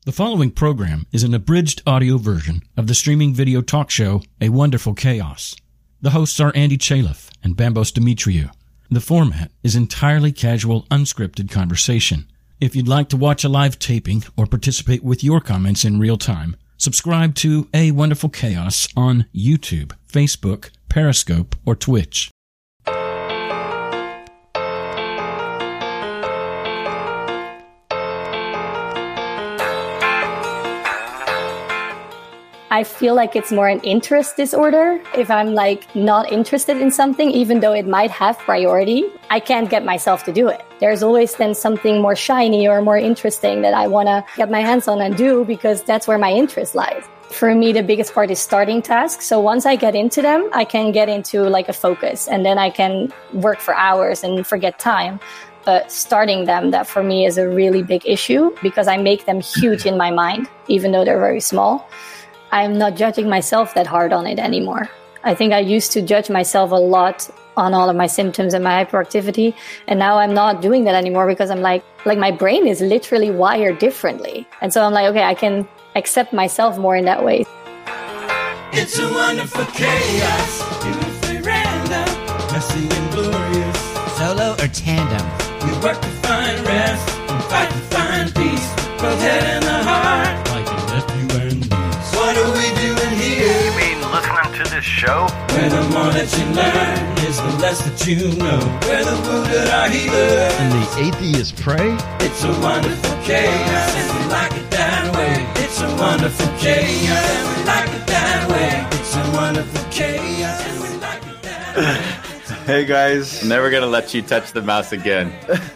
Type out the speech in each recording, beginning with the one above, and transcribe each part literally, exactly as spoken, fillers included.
The following program is an abridged audio version of the streaming video talk show A Wonderful Chaos. The hosts are Andy Chaliff and Bambos Demetriou. The format is entirely casual, unscripted conversation. If you'd like to watch a live taping or participate with your comments in real time, subscribe to A Wonderful Chaos on YouTube, Facebook, Periscope, or Twitch. I feel like it's more an interest disorder. If I'm like not interested in something, even though it might have priority, I can't get myself to do it. There's always then something more shiny or more interesting that I want to get my hands on and do because that's where my interest lies. For me, the biggest part is starting tasks. So once I get into them, I can get into like a focus and then I can work for hours and forget time. But starting them, that for me is a really big issue because I make them huge in my mind, even though they're very small. I'm not judging myself that hard on it anymore. I think I used to judge myself a lot on all of my symptoms and my hyperactivity. And now I'm not doing that anymore because I'm like, like my brain is literally wired differently. And so I'm like, okay, I can accept myself more in that way. It's a wonderful chaos, beautifully random, messy and glorious. Solo or tandem? We work to find rest and fight to find peace. Both head and the heart, Like a nephew and niece. what are we doing here? You mean listening to this show? Where the more that you learn is the less that you know. Where the wounded are healed. And the atheists pray? It's a wonderful chaos, and we like it that way. It's a wonderful chaos, and we like it that way. It's a wonderful chaos, and we like it that way. Hey guys. Never gonna let you touch the mouse again.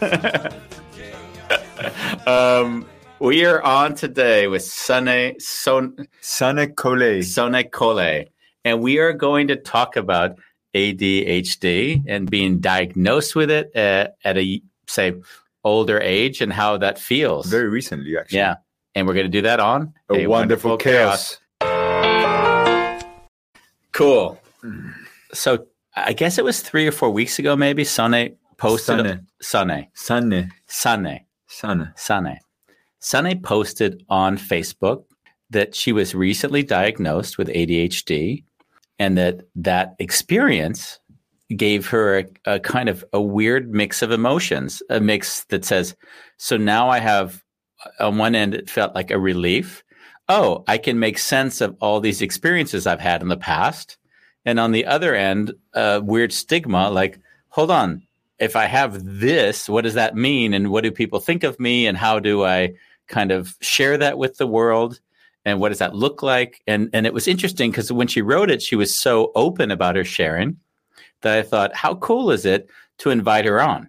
um, we are on today with Sane Son Sane Kole. Sone Kole, and we are going to talk about A D H D and being diagnosed with it at, at a say older age and how that feels. Very recently, actually. Yeah, and we're going to do that on A, a Wonderful, Wonderful Chaos. Chaos. Cool. So I guess it was three or four weeks ago, maybe. Sane posted. Sane. Sane. Sane. Sane. Sane. Sane posted on Facebook that she was recently diagnosed with A D H D and that that experience gave her a, a kind of a weird mix of emotions, a mix that says, so now I have, on one end, it felt like a relief. Oh, I can make sense of all these experiences I've had in the past. And on the other end, a weird stigma, like, hold on, if I have this, what does that mean? And what do people think of me? And how do I kind of share that with the world? And what does that look like? And and it was interesting because when she wrote it, she was so open about her sharing that I thought, how cool is it to invite her on?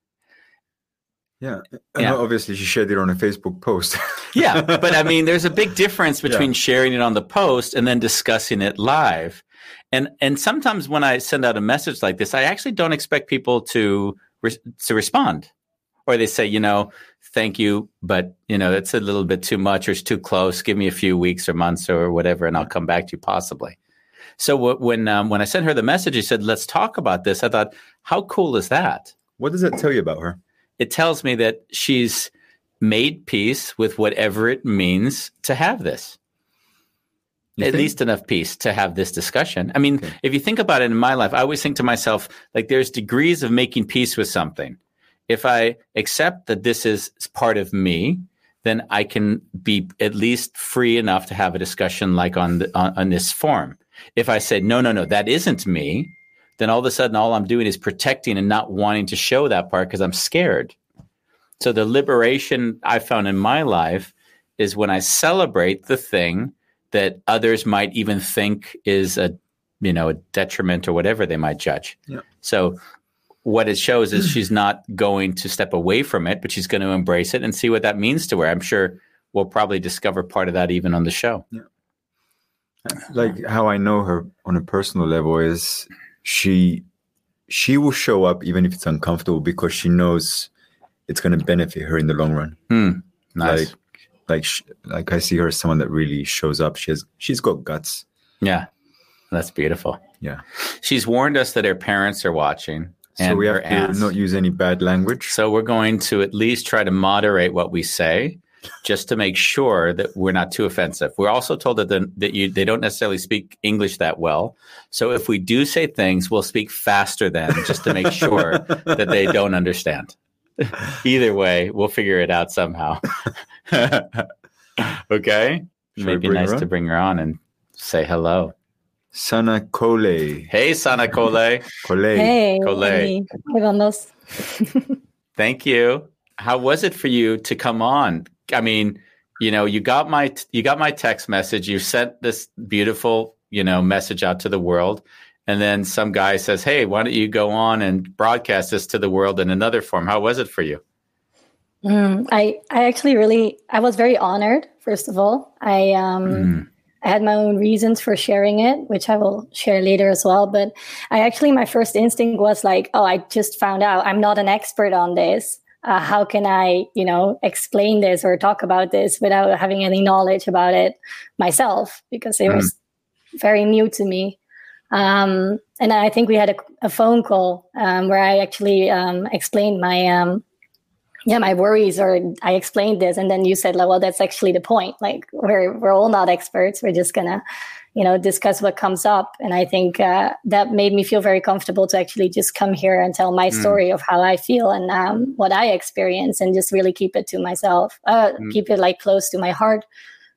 Yeah. Yeah. Obviously, she shared it on a Facebook post. Yeah. But I mean, there's a big difference between Yeah. sharing it on the post and then discussing it live. And and sometimes when I send out a message like this, I actually don't expect people to re- to respond. Or they say, you know, thank you, but, you know, it's a little bit too much or it's too close. Give me a few weeks or months or whatever, and I'll come back to you possibly. So w- when um, when I sent her the message, she said, let's talk about this. I thought, how cool is that? What does that tell you about her? It tells me that she's made peace with whatever it means to have this. You At think? least enough peace to have this discussion. I mean, Okay. if you think about it in my life, I always think to myself, like there's degrees of making peace with something. If I accept that this is part of me, then I can be at least free enough to have a discussion like on, the, on, on this form. If I say, no, no, no, that isn't me, then all of a sudden all I'm doing is protecting and not wanting to show that part because I'm scared. So the liberation I found in my life is when I celebrate the thing that others might even think is a, you know, a detriment or whatever they might judge. Yeah. So what it shows is she's not going to step away from it, but she's going to embrace it and see what that means to her. I'm sure we'll probably discover part of that even on the show. Yeah. Like how I know her on a personal level is she she will show up even if it's uncomfortable because she knows it's going to benefit her in the long run. Hmm. Nice. Like like sh- like I see her as someone that really shows up. She has she's got guts. Yeah. That's beautiful. Yeah. She's warned us that her parents are watching. So and we her have to aunts. not use any bad language. So we're going to at least try to moderate what we say. just to make sure that we're not too offensive. We're also told that the, that you they don't necessarily speak English that well. So if we do say things, we'll speak faster than just to make sure that they don't understand. Either way, we'll figure it out somehow. Okay? Should Maybe we bring nice her on? to bring her on and say hello. Sana Kole. Hey, Sana Kole. Kole. Hey, Colette. Andy. Hey, Vandos. Thank you. How was it for you to come on? I mean, you know, you got my you got my text message. You sent this beautiful, you know, message out to the world, and then some guy says, "Hey, why don't you go on and broadcast this to the world in another form?" How was it for you? Mm, I, I actually really, I was very honored, first of all. I, um, Mm. I had my own reasons for sharing it, which I will share later as well. But I actually, my first instinct was like, oh, I just found out I'm not an expert on this. Uh, how can I, you know, explain this or talk about this without having any knowledge about it myself? Because it Mm. was very new to me. Um, and I think we had a, a phone call um, where I actually um, explained my, um, yeah, my worries, or I explained this, and then you said, like, well, that's actually the point. Like, we're we're all not experts. We're just gonna, you know, discuss what comes up. And I think uh, that made me feel very comfortable to actually just come here and tell my Mm. story of how I feel and um, what I experience, and just really keep it to myself, uh, Mm. keep it like close to my heart.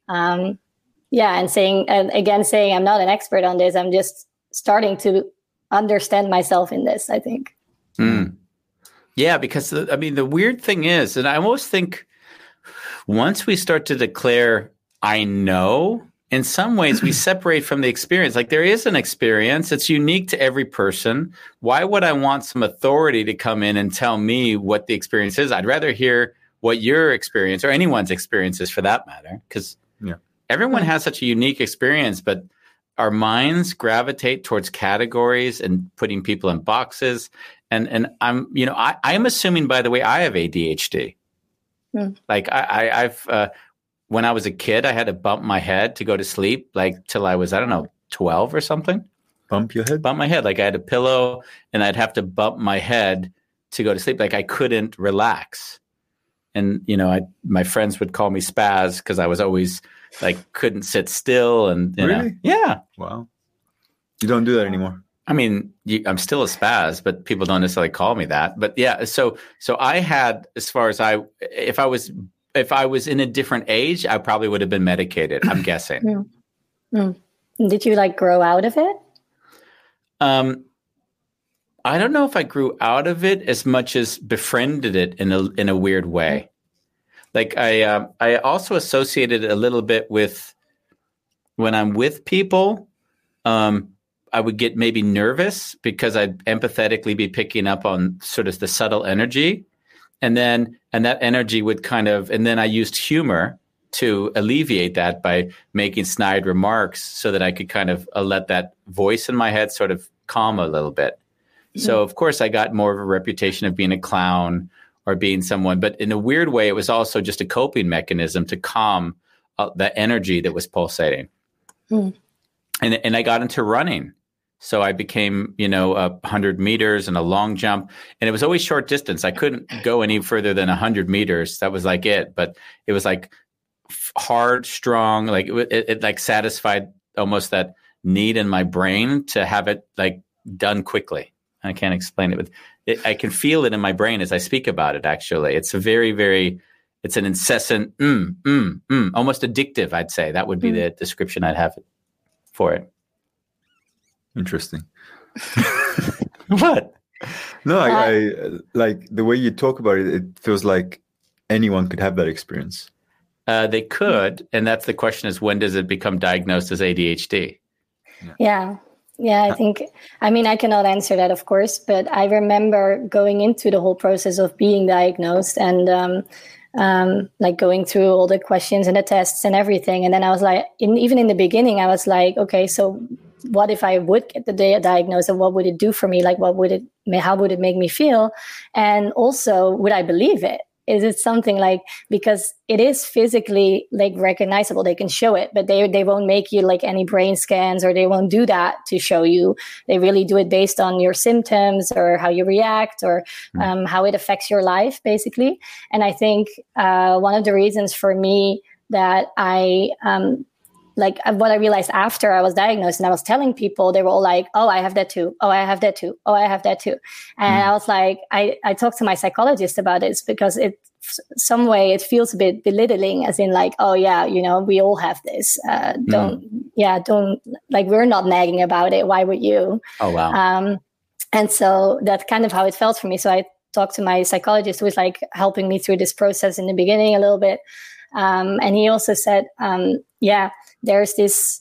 Um, yeah, and saying, and again, saying I'm not an expert on this. I'm just starting to understand myself in this, I think. Mm. Yeah, because the, I mean, the weird thing is, and I almost think once we start to declare, I know, in some ways we separate from the experience. Like, there is an experience, it's unique to every person. Why would I want some authority to come in and tell me what the experience is? I'd rather hear what your experience, or anyone's experience is for that matter, because Yeah. everyone has such a unique experience, but our minds gravitate towards categories and putting people in boxes. And and I'm, you know, I, I'm assuming, by the way, I have A D H D. Hmm. Like I, I, I've, uh, when I was a kid, I had to bump my head to go to sleep, like till I was, I don't know, twelve or something. Bump your head. Bump my head. Like I had a pillow and I'd have to bump my head to go to sleep. Like I couldn't relax. And, you know, I, my friends would call me spaz because I was always like, couldn't sit still. And, you know, Really? yeah. Wow. You don't do that anymore. I mean, you, I'm still a spaz, but people don't necessarily call me that. But yeah, so so I had, as far as I, if I was if I was in a different age, I probably would have been medicated. I'm guessing. Mm. Mm. Did you like grow out of it? Um, I don't know if I grew out of it as much as befriended it in a in a weird way. Like I um, I also associated it a little bit with when I'm with people. Um, I would get maybe nervous because I'd empathetically be picking up on sort of the subtle energy. And then, and that energy would kind of, and then I used humor to alleviate that by making snide remarks so that I could kind of uh, let that voice in my head sort of calm a little bit. Mm-hmm. So of course I got more of a reputation of being a clown or being someone, but in a weird way, it was also just a coping mechanism to calm uh, the energy that was pulsating. Mm. And, and I got into running. So I became, you know, a hundred meters and a long jump, and it was always short distance. I couldn't go any further than a hundred meters. That was like it, but it was like f- hard, strong, like it, it, it like satisfied almost that need in my brain to have it like done quickly. I can't explain it, but it, I can feel it in my brain as I speak about it. Actually, it's a very, very, it's an incessant, mm, mm, mm, almost addictive. I'd say that would be mm. the description I'd have for it. Interesting. What? No, I, I like the way you talk about it. It feels like anyone could have that experience. Uh, they could, and that's the question: is when does it become diagnosed as A D H D? Yeah. yeah, yeah. I think. I mean, I cannot answer that, of course, but I remember going into the whole process of being diagnosed and um, um, like going through all the questions and the tests and everything, and then I was like, in, even in the beginning, I was like, okay, so. What if I would get the diagnosis, and what would it do for me? Like, what would it, how would it make me feel? And also, would I believe it? is it something like, because it is physically like recognizable, they can show it, but they they won't make you like any brain scans, or they won't do that to show you. They really do it based on your symptoms or how you react, or um, how it affects your life, basically. And I think uh, one of the reasons for me that I um, like what I realized after I was diagnosed and I was telling people, they were all like, oh, I have that too. Oh, I have that too. Oh, I have that too. And mm. I was like, I, I talked to my psychologist about it because it, some way it feels a bit belittling, as in like, oh yeah, you know, we all have this. Uh, don't, mm. yeah, don't, like, we're not nagging about it. Why would you? Oh, wow. Um, and so that's kind of how it felt for me. So I talked to my psychologist, who was like helping me through this process in the beginning a little bit. Um, and he also said, um, yeah, there's this,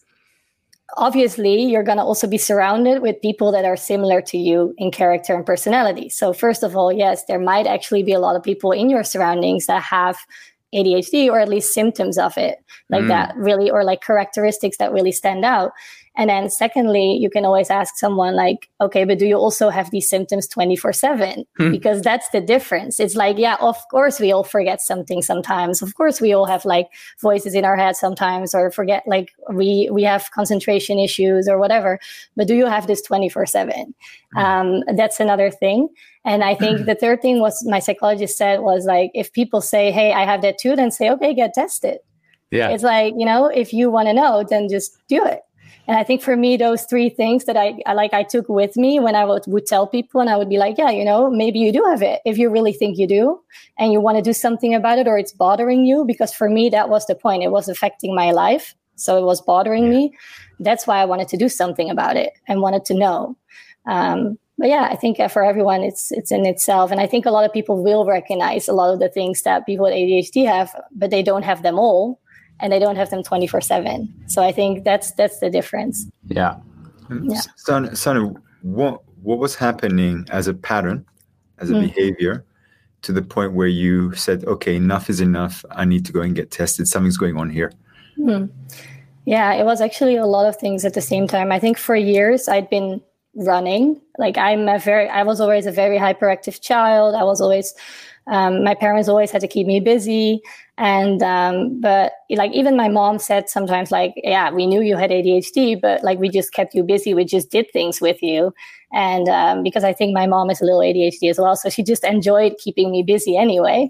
obviously, you're going to also be surrounded with people that are similar to you in character and personality. So first of all, yes, there might actually be a lot of people in your surroundings that have A D H D, or at least symptoms of it, like mm. that really, or like characteristics that really stand out. And then secondly, you can always ask someone like, okay, but do you also have these symptoms twenty-four seven? Hmm. Because that's the difference. It's like, yeah, of course we all forget something sometimes. Of course we all have like voices in our head sometimes, or forget, like we, we have concentration issues or whatever. But do you have this twenty-four seven? Hmm. Um, that's another thing. And I think the third thing was, my psychologist said, was like, if people say, hey, I have that too, then say, okay, get tested. Yeah. It's like, you know, if you want to know, then just do it. And I think for me, those three things that I, I like, I took with me when I would, would tell people, and I would be like, yeah, you know, maybe you do have it if you really think you do, and you want to do something about it, or it's bothering you. Because for me, that was the point. It was affecting my life. So it was bothering yeah. me. That's why I wanted to do something about it and wanted to know. Um, but yeah, I think for everyone, it's it's in itself. And I think a lot of people will recognize a lot of the things that people with A D H D have, but they don't have them all. And they don't have them twenty-four seven. So I think that's that's the difference. Yeah. yeah. Sanne, Sanne, what what was happening as a pattern, as a mm. behavior, to the point where you said, okay, enough is enough. I need to go and get tested. Something's going on here. Mm. Yeah, it was actually a lot of things at the same time. I think for years I'd been running. Like I'm a very, I was always a very hyperactive child. I was always, um, my parents always had to keep me busy. And, um, but like, even my mom said sometimes like, yeah, we knew you had A D H D, but like, we just kept you busy. We just did things with you. And, um, because I think my mom is a little A D H D as well. So she just enjoyed keeping me busy anyway.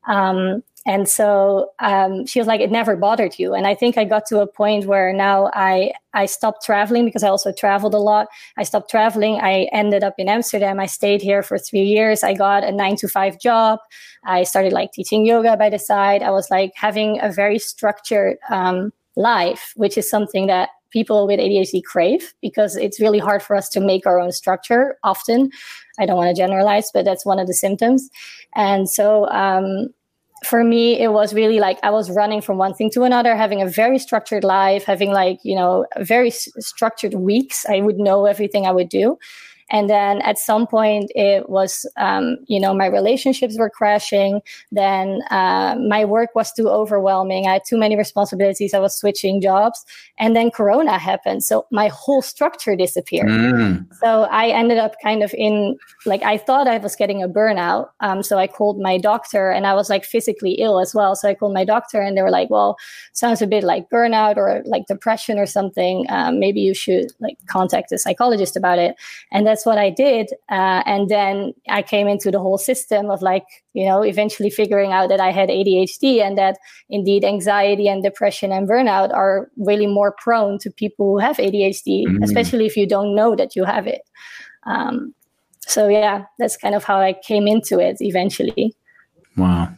Um, And so um, she was like, it never bothered you. And I think I got to a point where now I, I stopped traveling, because I also traveled a lot. I stopped traveling. I ended up in Amsterdam. I stayed here for three years. I got a nine to five job. I started like teaching yoga by the side. I was like having a very structured um, life, which is something that people with A D H D crave, because it's really hard for us to make our own structure often. I don't want to generalize, but that's one of the symptoms. And so, um, for me, it was really like I was running from one thing to another, having a very structured life, having like, you know, very s- structured weeks. I would know everything I would do. And then at some point it was, um, you know, my relationships were crashing. Then uh, my work was too overwhelming. I had too many responsibilities. I was switching jobs. And then Corona happened. So my whole structure disappeared. Mm. So I ended up kind of in, like, I thought I was getting a burnout. Um, so I called my doctor, and I was like physically ill as well. So I called my doctor, and they were like, well, sounds a bit like burnout or like depression or something. Um, maybe you should like contact a psychologist about it. And that's what I did. Uh, and then I came into the whole system of like, you know, eventually figuring out that I had A D H D, and that indeed anxiety and depression and burnout are really more prone to people who have A D H D, mm. especially if you don't know that you have it. Um, so yeah, that's kind of how I came into it eventually. Wow.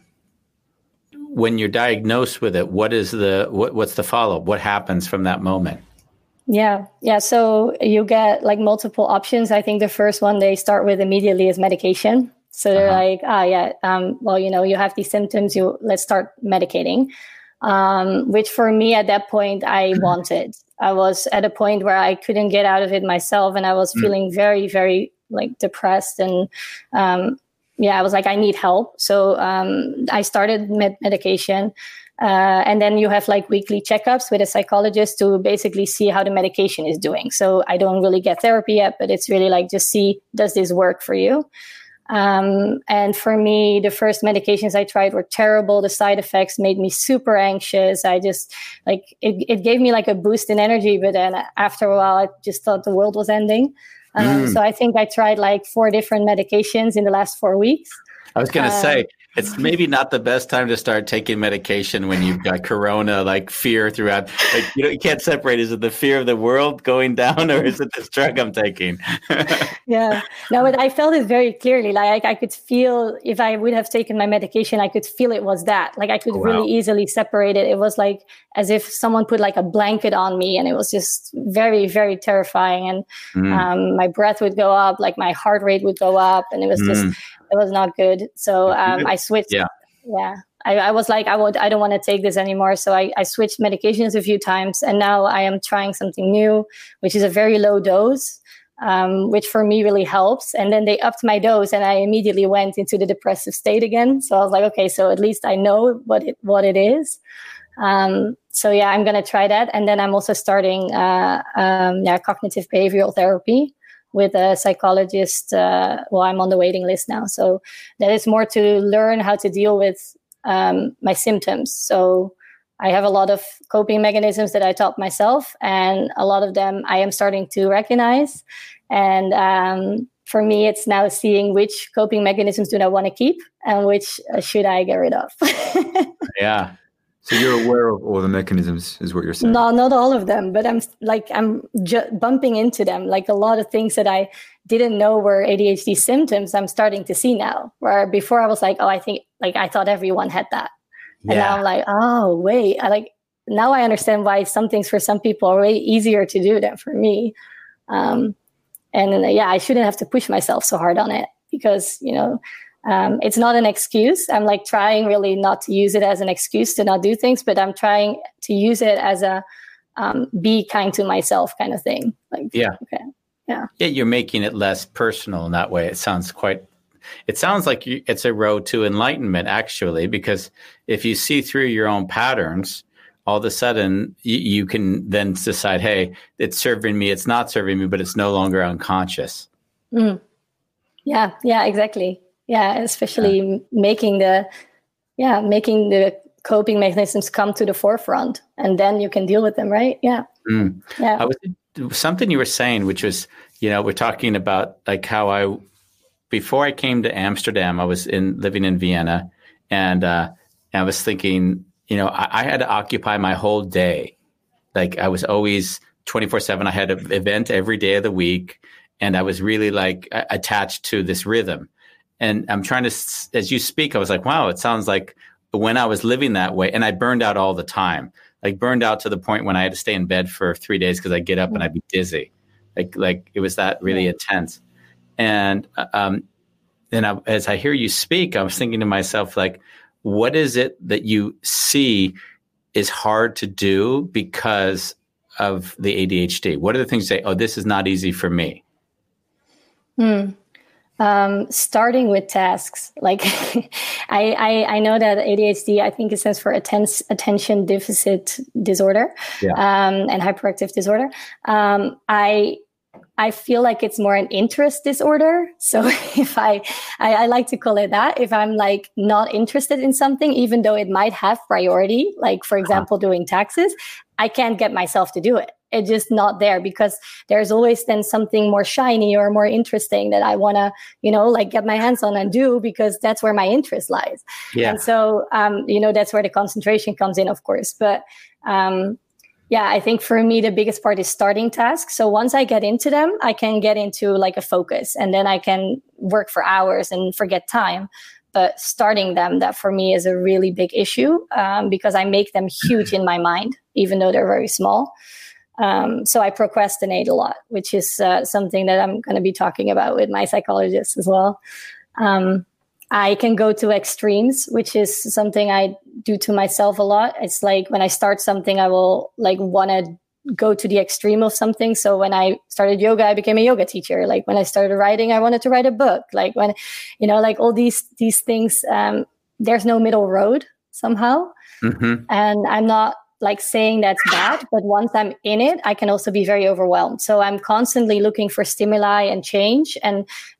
When you're diagnosed with it, what is the, what, what's the follow-up? What happens from that moment? Yeah. Yeah. So you get like multiple options. I think the first one they start with immediately is medication. So they're uh-huh. like, ah, yeah, um, well, you know, you have these symptoms, you let's start medicating, um, which for me at that point, I wanted. I was at a point where I couldn't get out of it myself. And I was mm. feeling very, very like depressed. And um, yeah, I was like, I need help. So um, I started med- medication. Uh, and then you have like weekly checkups with a psychologist to basically see how the medication is doing. So I don't really get therapy yet, but it's really like just see, does this work for you? Um, and for me, the first medications I tried were terrible. The side effects made me super anxious. I just like it, it gave me like a boost in energy. But then after a while, I just thought the world was ending. Um, mm. So I think I tried like four different medications in the last four weeks. I was going to um, say, it's maybe not the best time to start taking medication when you've got corona, like fear throughout. Like, you know, you can't separate. Is it the fear of the world going down, or is it this drug I'm taking? Yeah, no, but I felt it very clearly. Like I could feel, if I would have taken my medication, I could feel it was that. Like I could wow. really easily separate it. It was like as if someone put like a blanket on me, and it was just very, very terrifying. And mm. um, my breath would go up, like my heart rate would go up, and it was just. Mm. It was not good. So um, I switched. Yeah. Yeah. I, I was like, I would, I don't want to take this anymore. So I, I switched medications a few times, and now I am trying something new, which is a very low dose, um, which for me really helps. And then they upped my dose, and I immediately went into the depressive state again. So I was like, okay, so at least I know what it, what it is. Um, so yeah, I'm going to try that. And then I'm also starting uh, um, yeah, cognitive behavioral therapy with a psychologist. Uh, well, I'm on the waiting list now. So that is more to learn how to deal with um, my symptoms. So I have a lot of coping mechanisms that I taught myself, and a lot of them I am starting to recognize. And um, for me, it's now seeing which coping mechanisms do I want to keep and which uh, should I get rid of. Yeah. So you're aware of all the mechanisms, is what you're saying? No, not all of them, but I'm like I'm ju- bumping into them. Like a lot of things that I didn't know were A D H D symptoms, I'm starting to see now. Where before I was like, oh, I think like I thought everyone had that, and yeah. now I'm like, oh, wait, I like now I understand why some things for some people are way easier to do than for me. Um, and uh, yeah, I shouldn't have to push myself so hard on it, because you know. Um, it's not an excuse. I'm like trying really not to use it as an excuse to not do things, but I'm trying to use it as a um, be kind to myself kind of thing. Like, yeah. Okay. Yeah. Yeah. You're making it less personal in that way. It sounds quite, it sounds like you, it's a road to enlightenment actually, because if you see through your own patterns, all of a sudden you, you can then decide, hey, it's serving me, it's not serving me, but it's no longer unconscious. Mm. Yeah. Yeah, exactly. Yeah, especially yeah. making the, yeah, making the coping mechanisms come to the forefront, and then you can deal with them, right? Yeah, mm. yeah. I was, something you were saying, which was, you know, we're talking about like how I, before I came to Amsterdam, I was in living in Vienna, and uh, I was thinking, you know, I, I had to occupy my whole day. Like I was always twenty-four seven. I had an event every day of the week, and I was really like attached to this rhythm. And I'm trying to, as you speak, I was like, wow, it sounds like when I was living that way, and I burned out all the time, like burned out to the point when I had to stay in bed for three days because I'd get up and I'd be dizzy. Like, like it was that really yeah. intense. And um, then I, as I hear you speak, I was thinking to myself, like, what is it that you see is hard to do because of the A D H D? What are the things you say, oh, this is not easy for me? Hmm. Um, starting with tasks, like I, I, I know that A D H D, I think it stands for atten- attention deficit disorder, yeah. um, and hyperactive disorder. Um, I, I feel like it's more an interest disorder. So if I, I, I like to call it that, if I'm like not interested in something, even though it might have priority, like for example, uh-huh. doing taxes, I can't get myself to do it. It's just not there, because there's always then something more shiny or more interesting that I want to, you know, like get my hands on and do, because that's where my interest lies. Yeah. And so, um, you know, that's where the concentration comes in, of course. But um, yeah, I think for me, the biggest part is starting tasks. So once I get into them, I can get into like a focus, and then I can work for hours and forget time. But starting them, that for me is a really big issue, um, because I make them huge in my mind, even though they're very small. Um, so I procrastinate a lot, which is uh, something that I'm going to be talking about with my psychologist as well. Um, I can go to extremes, which is something I do to myself a lot. It's like when I start something, I will like want to go to the extreme of something. So when I started yoga, I became a yoga teacher. Like when I started writing, I wanted to write a book. Like when, you know, like all these, these things, um, there's no middle road somehow. Mm-hmm. And I'm not like saying that's bad, but once I'm in it, I can also be very overwhelmed. So I'm constantly looking for stimuli and change. And like,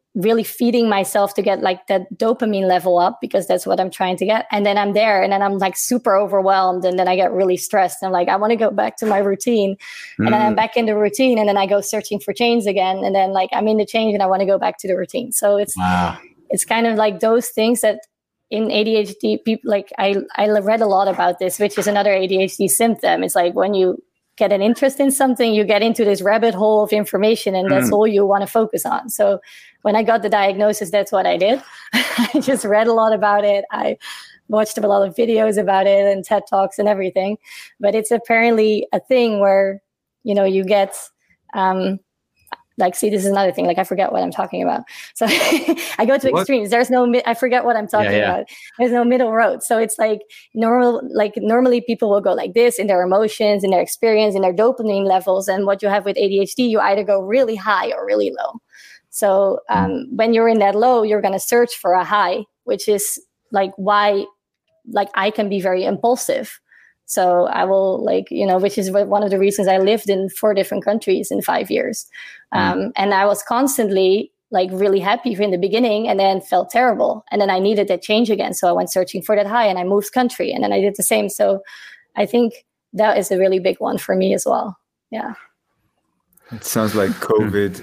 really feeding myself to get like that dopamine level up, because that's what I'm trying to get. And then I'm there and then I'm like super overwhelmed, and then I get really stressed. I'm like, I want to go back to my routine. Mm. And then I'm back in the routine, and then I go searching for change again. And then like I'm in the change and I want to go back to the routine. So it's, wow. it's kind of like those things that in A D H D people, like I, I read a lot about this, which is another A D H D symptom. It's like when you get an interest in something, you get into this rabbit hole of information, and that's mm. all you want to focus on. So when I got the diagnosis, that's what I did. I just read a lot about it. I watched a lot of videos about it and TED Talks and everything. But it's apparently a thing where, you know, you get, um, like, see, this is another thing. Like, I forget what I'm talking about. So I go to what? extremes. There's no, I forget what I'm talking yeah, yeah. about. There's no middle road. So it's like normal, like normally people will go like this in their emotions, in their experience, in their dopamine levels. And what you have with A D H D, you either go really high or really low. So um, when you're in that low, you're going to search for a high, which is like why, like I can be very impulsive. So I will like, you know, which is one of the reasons I lived in four different countries in five years. Um, mm. And I was constantly like really happy in the beginning, and then felt terrible. And then I needed that change again. So I went searching for that high, and I moved country, and then I did the same. So I think that is a really big one for me as well. Yeah. It sounds like COVID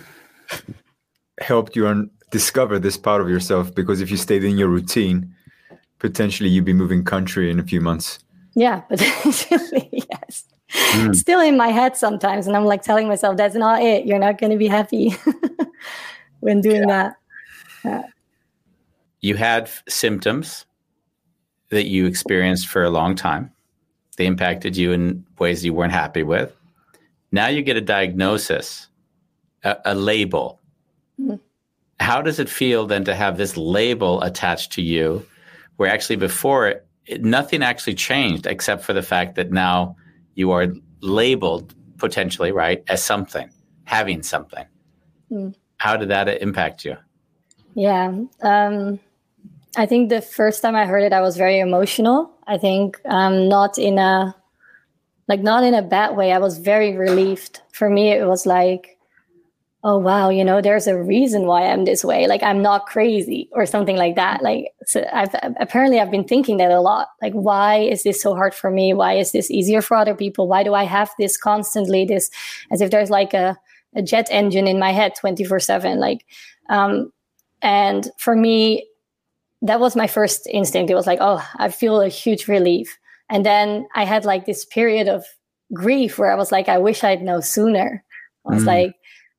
helped you un- discover this part of yourself, because if you stayed in your routine, potentially you'd be moving country in a few months. Yeah, potentially, yes. Mm. It's still in my head sometimes, and I'm like telling myself, that's not it. You're not going to be happy when doing yeah. that. Yeah. You had f- symptoms that you experienced for a long time. They impacted you in ways you weren't happy with. Now you get a diagnosis, a, a label. Mm. How does it feel then to have this label attached to you, where actually before it, it, nothing actually changed except for the fact that now you are labeled potentially, right, as something, having something. Mm. How did that impact you? Yeah. Um, I think the first time I heard it, I was very emotional. I think um, not in a, like not in a bad way. I was very relieved. For me, it was like, oh, wow, you know, there's a reason why I'm this way. Like, I'm not crazy or something like that. Like, so I've apparently I've been thinking that a lot. Like, why is this so hard for me? Why is this easier for other people? Why do I have this constantly, this, as if there's like a, a jet engine in my head twenty-four seven. Like, um, and for me, that was my first instinct. It was like, oh, I feel a huge relief. And then I had like this period of grief where I was like, I wish I'd known sooner. I was mm. like,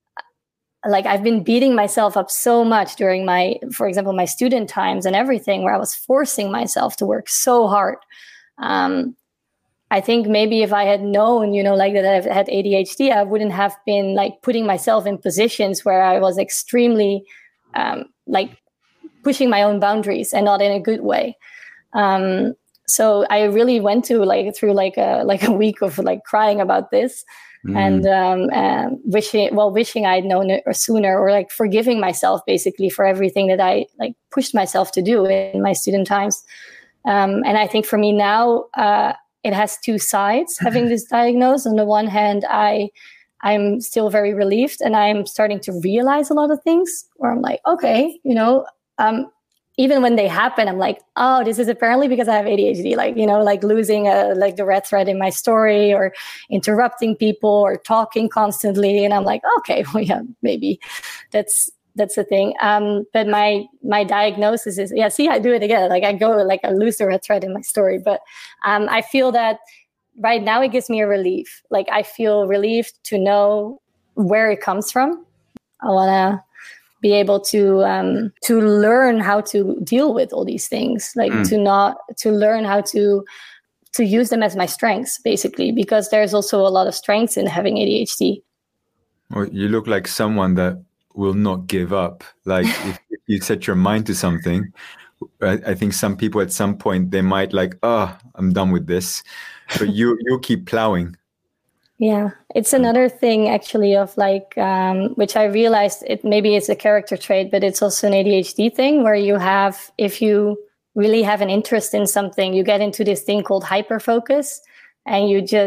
like I've been beating myself up so much during my, for example, my student times and everything, where I was forcing myself to work so hard. Um, I think maybe if I had known, you know, like that I've had A D H D, I wouldn't have been like putting myself in positions where I was extremely um, like pushing my own boundaries, and not in a good way. Um, so I really went to like through like a like a week of like crying about this. Mm. And um, uh, wishing, well, wishing I'd known it or sooner, or like forgiving myself basically for everything that I like pushed myself to do in my student times. Um, and I think for me now, uh, it has two sides. Having this diagnosis, on the one hand, I I'm still very relieved, and I'm starting to realize a lot of things where I'm like, okay, you know, um, even when they happen, I'm like, oh, this is apparently because I have A D H D, like, you know, like losing a, like the red thread in my story, or interrupting people, or talking constantly. And I'm like, okay, well, yeah, maybe that's, that's the thing. Um, but my, my diagnosis is, yeah, see, I do it again. Like I go, like I lose the red thread in my story, but um, I feel that right now it gives me a relief. Like I feel relieved to know where it comes from. I want to be able to um, to learn how to deal with all these things, like mm. to not to learn how to to use them as my strengths, basically, because there's also a lot of strengths in having A D H D. Well, you look like someone that will not give up. Like if, if you set your mind to something, I, I think some people at some point they might like, oh, I'm done with this, but you you'll keep plowing. Yeah, it's another thing actually of like, um, which I realized it maybe it's a character trait, but it's also an A D H D thing where you have, if you really have an interest in something, you get into this thing called hyperfocus, and you just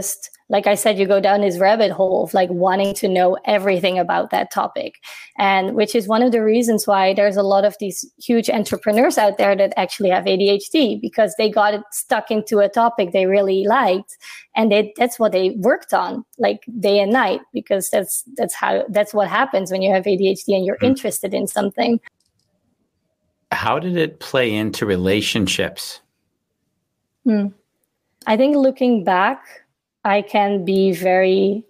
like I said, you go down this rabbit hole of like wanting to know everything about that topic. And which is one of the reasons why there's a lot of these huge entrepreneurs out there that actually have A D H D, because they got it stuck into a topic they really liked. And they, that's what they worked on like day and night, because that's, that's how, that's what happens when you have A D H D and you're mm-hmm. interested in something. How did it play into relationships? Hmm. I think looking back, I can be very,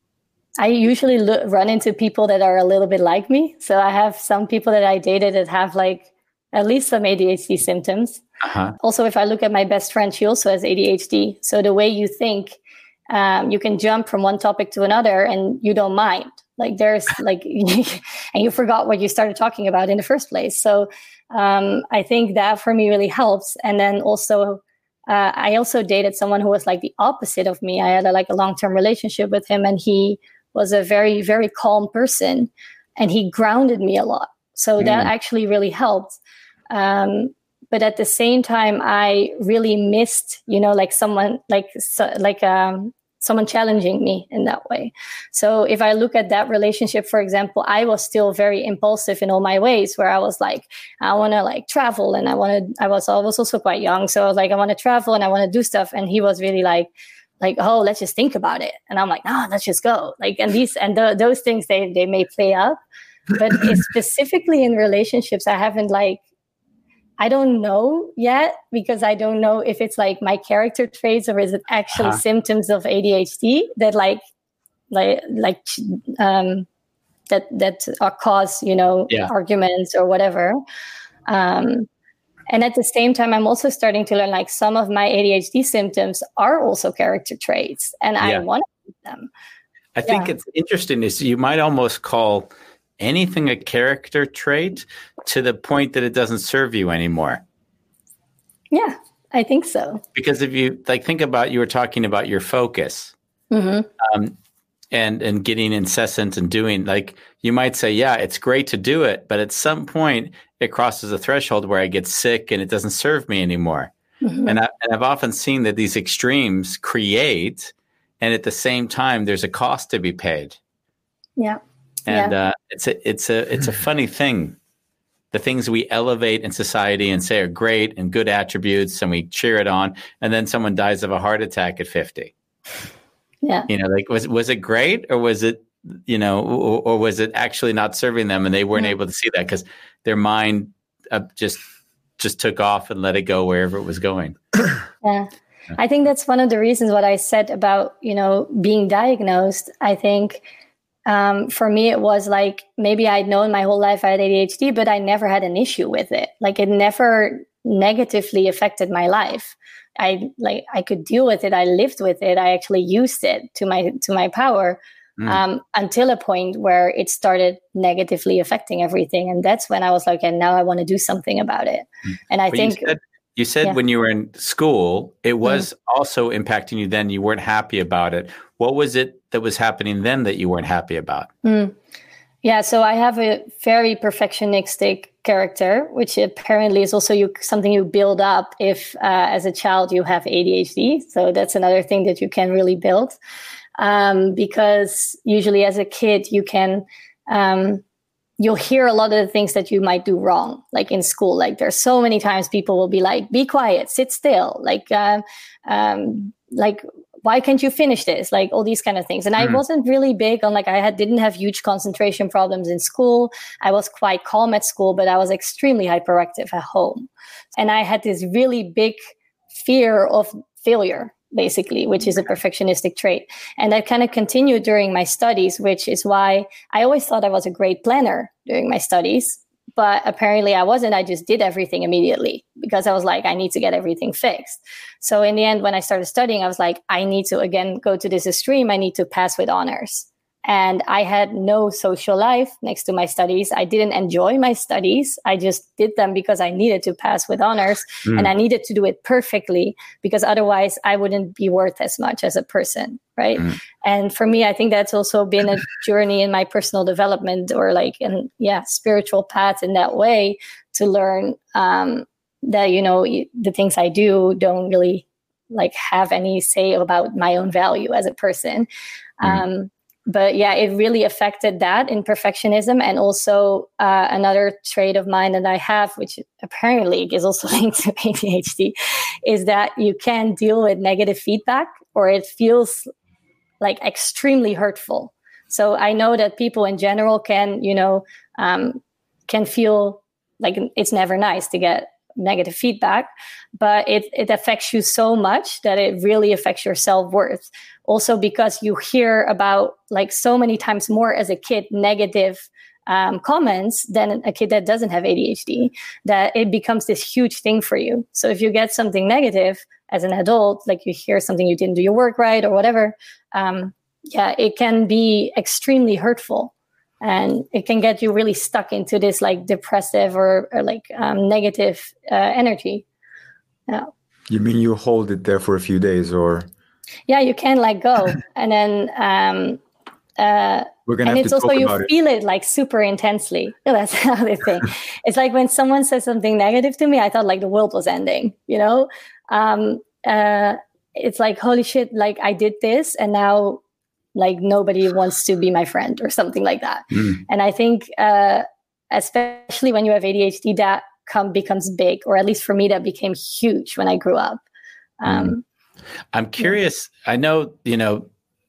I usually look, run into people that are a little bit like me. So I have some people that I dated that have like at least some A D H D symptoms. Uh-huh. Also, if I look at my best friend, she also has A D H D. So the way you think, um, you can jump from one topic to another and you don't mind. Like there's like, and you forgot what you started talking about in the first place. So um, I think that for me really helps. And then also, Uh, I also dated someone who was like the opposite of me. I had a, like a long-term relationship with him, and he was a very, very calm person, and he grounded me a lot. So mm. that actually really helped. Um, but at the same time, I really missed, you know, like someone like so, like um, someone challenging me in that way. So if I look at that relationship, for example, I was still very impulsive in all my ways, where I was like, I want to like travel, and I want to, I was, I was also quite young. So I was like, I want to travel and I want to do stuff. And he was really like, like, oh, let's just think about it. And I'm like, no, let's just go. Like, and these, and the, those things, they, they may play up, but it's specifically in relationships, I haven't like, I don't know yet, because I don't know if it's like my character traits or is it actually uh-huh. symptoms of A D H D that like, like, like, um, that, that are cause, you know, yeah. arguments or whatever. Um, and at the same time, I'm also starting to learn like some of my A D H D symptoms are also character traits, and yeah. I want to keep them. I yeah. think it's interesting is you might almost call anything a character trait to the point that it doesn't serve you anymore. Yeah, I think so. Because if you like think about, you were talking about your focus mm-hmm. um, and, and getting incessant and doing, like you might say, yeah, it's great to do it, but at some point it crosses a threshold where I get sick and it doesn't serve me anymore. Mm-hmm. And, I, and I've often seen that these extremes create, and at the same time, there's a cost to be paid. Yeah. And yeah. uh, it's a it's a it's a funny thing. The things we elevate in society and say are great and good attributes, and we cheer it on, and then someone dies of a heart attack at fifty. Yeah, you know, like was was it great, or was it, you know, or, or was it actually not serving them, and they weren't mm-hmm. able to see that because their mind uh, just just took off and let it go wherever it was going. Yeah. I think that's one of the reasons what I said about, you know, being diagnosed. I think. Um, for me, it was like, maybe I'd known my whole life I had A D H D, but I never had an issue with it. Like it never negatively affected my life. I like, I could deal with it. I lived with it. I actually used it to my, to my power, mm. um, until a point where it started negatively affecting everything. And that's when I was like, and now I want to do something about it. Mm. And I but think you said, you said yeah. when you were in school, it was mm. also impacting you then. You weren't happy about it. What was it that was happening then that you weren't happy about? Mm. Yeah, so I have a very perfectionistic character, which apparently is also you, something you build up if, uh, as a child, you have A D H D. So that's another thing that you can really build. Um, because usually as a kid, you can, um, you'll hear a lot of the things that you might do wrong, like in school. Like there's so many times people will be like, be quiet, sit still, like, um, um, like, why can't you finish this? Like all these kind of things. And mm. I wasn't really big on like, I had, didn't have huge concentration problems in school. I was quite calm at school, but I was extremely hyperactive at home. And I had this really big fear of failure, basically, which is a perfectionistic trait. And that kind of continued during my studies, which is why I always thought I was a great planner during my studies. But apparently I wasn't. I just did everything immediately because I was like, I need to get everything fixed. So in the end, when I started studying, I was like, I need to, again, go to this extreme. I need to pass with honors. And I had no social life next to my studies. I didn't enjoy my studies. I just did them because I needed to pass with honors. Mm. And I needed to do it perfectly because otherwise I wouldn't be worth as much as a person, right? Mm. And for me, I think that's also been a journey in my personal development or like, in, yeah, spiritual path in that way to learn um, that, you know, the things I do don't really like have any say about my own value as a person. Mm. Um, but yeah, it really affected that in perfectionism. And also uh, another trait of mine that I have, which apparently is also linked to A D H D, is that you can deal with negative feedback, or it feels like extremely hurtful. So I know that people in general can, you know, um, can feel like it's never nice to get negative feedback, but it, it affects you so much that it really affects your self-worth. Also because you hear about like so many times more as a kid negative um, comments than a kid that doesn't have A D H D, that it becomes this huge thing for you. So if you get something negative as an adult, like you hear something, you didn't do your work right or whatever, um, yeah, it can be extremely hurtful. And it can get you really stuck into this like depressive or, or like um, negative uh, energy. Yeah. You mean you hold it there for a few days, or? Yeah, you can let go, and then um, uh, we're gonna. And have it's to also talk you about feel it. it like super intensely. Yeah, that's another thing. It's like when someone says something negative to me, I thought like the world was ending. You know, um, uh, it's like holy shit! Like I did this, and now. Like nobody wants to be my friend or something like that. Mm. And I think, uh, especially when you have A D H D, that come, becomes big, or at least for me, that became huge when I grew up. Um, mm. I'm curious. Yeah. I know, you know,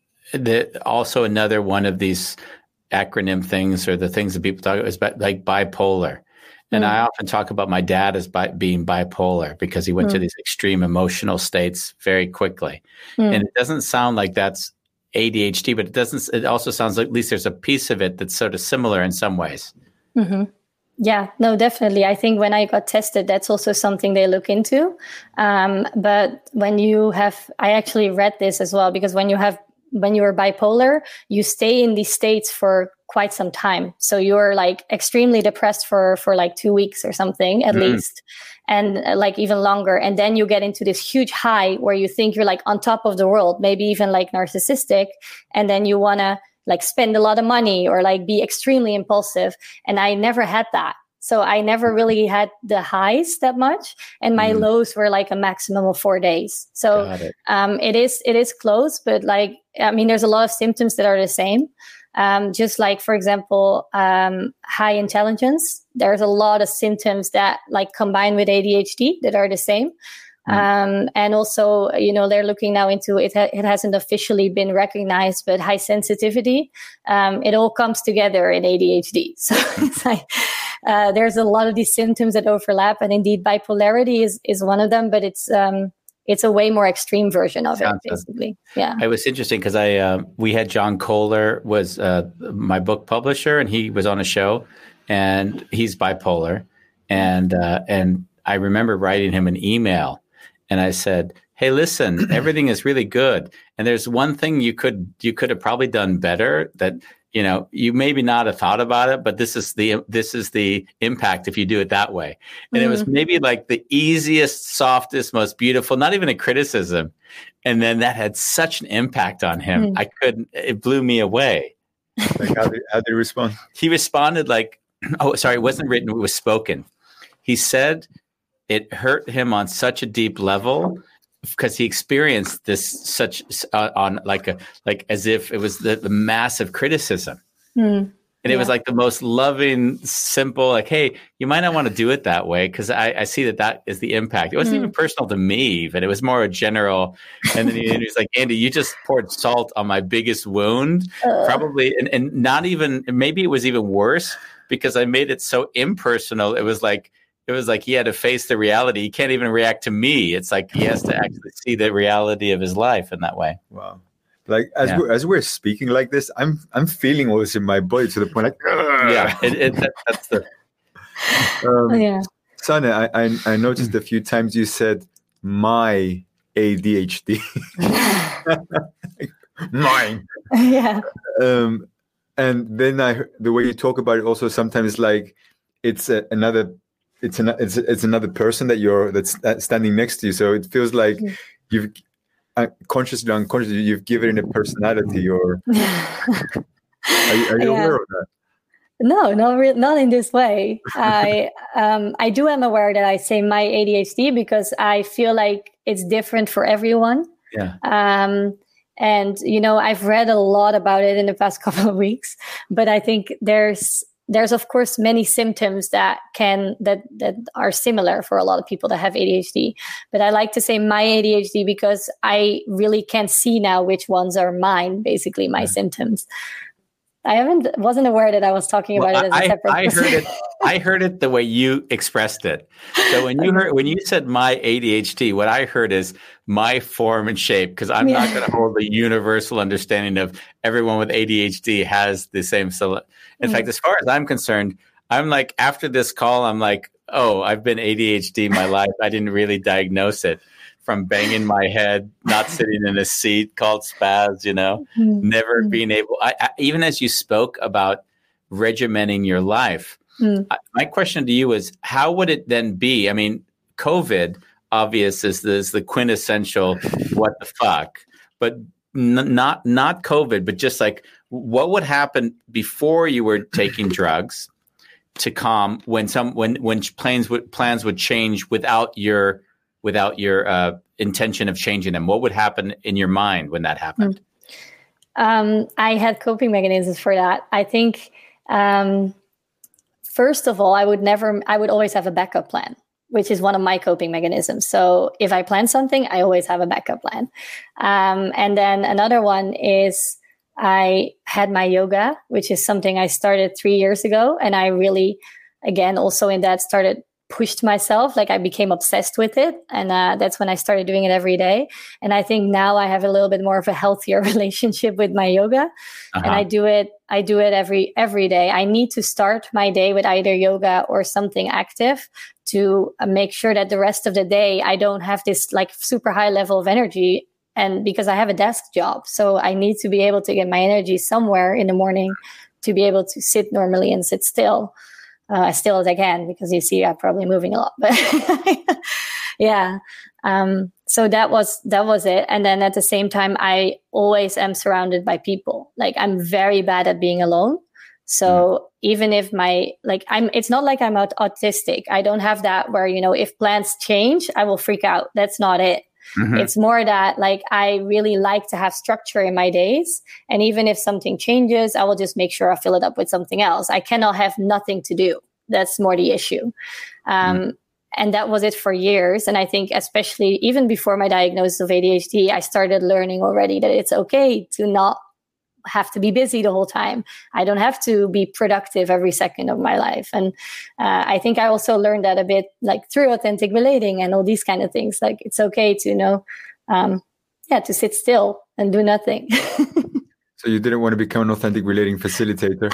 that also another one of these acronym things, or the things that people talk about, is about, like bipolar. And mm. I often talk about my dad as bi- being bipolar because he went mm. to these extreme emotional states very quickly. Mm. And it doesn't sound like that's A D H D, but it doesn't. It also sounds like at least there's a piece of it that's sort of similar in some ways. Mm-hmm. Yeah, no, definitely. I think when I got tested, that's also something they look into. Um, but when you have, I actually read this as well, because when you have, when you're bipolar, you stay in these states for quite some time. So you're like extremely depressed for, for like two weeks or something at mm. least. And uh, like even longer. And then you get into this huge high where you think you're like on top of the world, maybe even like narcissistic. And then you want to like spend a lot of money or like be extremely impulsive. And I never had that. So I never really had the highs that much. And my mm. lows were like a maximum of four days. So it. Um, it is, it is close, but like, I mean, there's a lot of symptoms that are the same. Um, just like, for example, um, high intelligence. There's a lot of symptoms that like combine with A D H D that are the same. Mm. Um, and also, you know, they're looking now into it. Ha- it hasn't officially been recognized, but high sensitivity. Um, it all comes together in A D H D. So it's like, uh, there's a lot of these symptoms that overlap, and indeed bipolarity is, is one of them, but it's, um, it's a way more extreme version of Sounds it, basically. Good. Yeah. It was interesting because I, uh, we had John Kohler was, uh, my book publisher, and he was on a show, and he's bipolar. And, uh, and I remember writing him an email, and I said, hey, listen, everything is really good. And there's one thing you could, you could have probably done better that, you know, you maybe not have thought about it, but this is the, this is the impact if you do it that way. And mm-hmm. it was maybe like the easiest, softest, most beautiful, not even a criticism. And then that had such an impact on him. Mm-hmm. I couldn't, it blew me away. Like how did, how did he respond? He responded like, oh, sorry, it wasn't written, it was spoken. He said it hurt him on such a deep level because he experienced this such uh, on like a like as if it was the, the massive criticism, mm, and it yeah. was like the most loving, simple, like, hey, you might not want to do it that way because I, I see that that is the impact. It wasn't mm. even personal to me, but it was more a general. And then he, he was like, Andy, you just poured salt on my biggest wound, uh. probably, and, and not even maybe it was even worse because I made it so impersonal. It was like. It was like he had to face the reality. He can't even react to me. It's like he has to actually see the reality of his life in that way. Wow. Like as yeah. we're as we're speaking like this, I'm I'm feeling all this in my body to the point like Ugh! yeah, it, it, that, that's the. Um, oh, yeah. Sanne, I, I I noticed a few times you said my A D H D. Mine. Yeah. Um, and then I the way you talk about it also sometimes like it's a, another. It's an it's it's another person that you're that's standing next to you. So it feels like mm-hmm. you've uh, consciously or unconsciously you've given it a personality. Or are you, are you yeah. aware of that? No, not re- not in this way. I um, I do am aware that I say my A D H D because I feel like it's different for everyone. Yeah. Um, and you know, I've read a lot about it in the past couple of weeks, but I think there's there's of course many symptoms that can that that are similar for a lot of people that have A D H D. But I like to say my A D H D because I really can see now which ones are mine. Basically, my yeah. symptoms. I haven't wasn't aware that I was talking about well, it as a separate. I, I heard it. I heard it the way you expressed it. So when you heard when you said my A D H D, what I heard is my form and shape, because I'm yeah. not going to hold the universal understanding of everyone with A D H D has the same. So, in mm. fact, as far as I'm concerned, I'm like after this call, I'm like, oh, I've been A D H D my life. I didn't really diagnose it. From banging my head, not sitting in a seat, called spaz, you know, mm-hmm. never mm-hmm. being able, I, I, even as you spoke about regimenting your life, mm-hmm. I, my question to you is, how would it then be? I mean, COVID, obvious, is, is the quintessential what the fuck, but n- not not COVID, but just like, what would happen before you were taking drugs to calm when some when when plans would plans would change without your without your uh, intention of changing them? What would happen in your mind when that happened? Um, I had coping mechanisms for that. I think, um, first of all, I would never, I would always have a backup plan, which is one of my coping mechanisms. So if I plan something, I always have a backup plan. Um, and then another one is I had my yoga, which is something I started three years ago. And I really, again, also in that started pushed myself, like I became obsessed with it. And uh, that's when I started doing it every day. And I think now I have a little bit more of a healthier relationship with my yoga. Uh-huh. And I do it, I do it every, every day. I need to start my day with either yoga or something active to uh, make sure that the rest of the day, I don't have this like super high level of energy. And because I have a desk job, so I need to be able to get my energy somewhere in the morning to be able to sit normally and sit still. Uh, as still as I can, because you see, I'm probably moving a lot, but yeah. Um, so that was, that was it. And then at the same time, I always am surrounded by people. Like I'm very bad at being alone. So mm. even if my, like I'm, it's not like I'm aut- autistic. I don't have that where, you know, if plans change, I will freak out. That's not it. Mm-hmm. It's more that like I really like to have structure in my days. And even if something changes, I will just make sure I fill it up with something else. I cannot have nothing to do. That's more the issue. Um, mm-hmm. And that was it for years. And I think especially even before my diagnosis of A D H D, I started learning already that it's okay to not have to be busy the whole time. I don't have to be productive every second of my life. And uh, I think I also learned that a bit like through authentic relating and all these kind of things. Like it's okay to, you know, um, yeah, to sit still and do nothing. So you didn't want to become an authentic relating facilitator?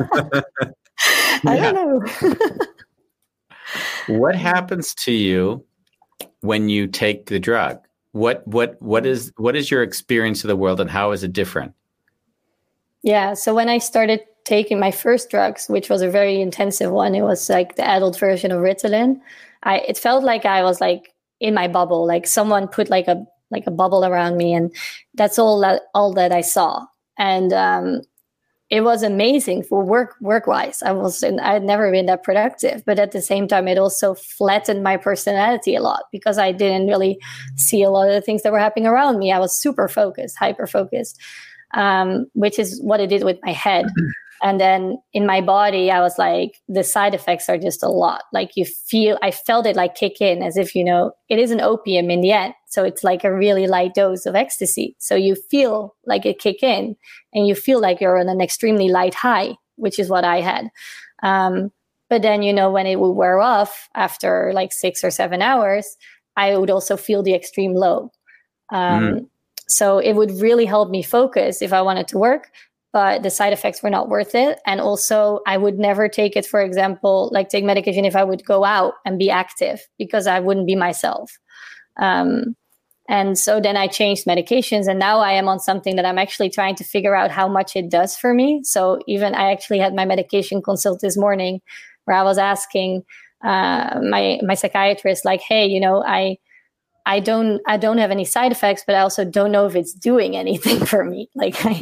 I don't know. What happens to you when you take the drug? What, what, what is, what is your experience of the world and how is it different? Yeah. So when I started taking my first drugs, which was a very intensive one, it was like the adult version of Ritalin. I, it felt like I was like in my bubble, like someone put like a, like a bubble around me. And that's all that, all that I saw. And, um, it was amazing for work, work wise. I was, I had never been that productive, but at the same time, it also flattened my personality a lot because I didn't really see a lot of the things that were happening around me. I was super focused, hyper focused. Um, which is what it did with my head. And then in my body, I was like, the side effects are just a lot. Like you feel, I felt it like kick in as if, you know, it is an opium in the end. So it's like a really light dose of ecstasy. So you feel like it kick in and you feel like you're on an extremely light high, which is what I had. Um, but then, you know, when it would wear off after like six or seven hours, I would also feel the extreme low. Um, mm. So it would really help me focus if I wanted to work, but the side effects were not worth it. And also I would never take it, for example, like take medication if I would go out and be active because I wouldn't be myself. Um, and so then I changed medications and now I am on something that I'm actually trying to figure out how much it does for me. So even I actually had my medication consult this morning where I was asking uh, my, my psychiatrist, like, hey, you know, I, I don't, I don't have any side effects, but I also don't know if it's doing anything for me. Like I,